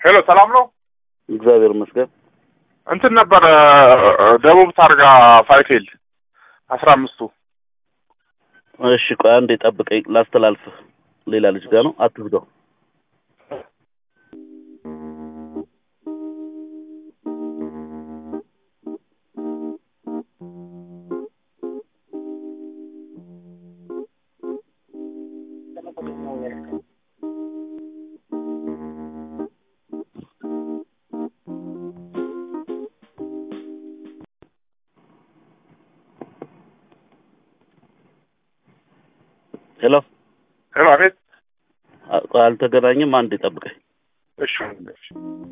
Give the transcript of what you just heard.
ሄሎ ሰላም ነው እግዚአብሔር ይመስገን እንትን ነበር ደቡብ ታርጋ ፋይቴል 15ቱ እሺ ቆይ አንዴ ጠብቀኝ ላስተላልፍ ሌላ ልጅ ጋር ነው አትዝጋው ሄሎ ሄሎ አቤት አልተገናኘም አንዴ ጠብቀኝ እሺ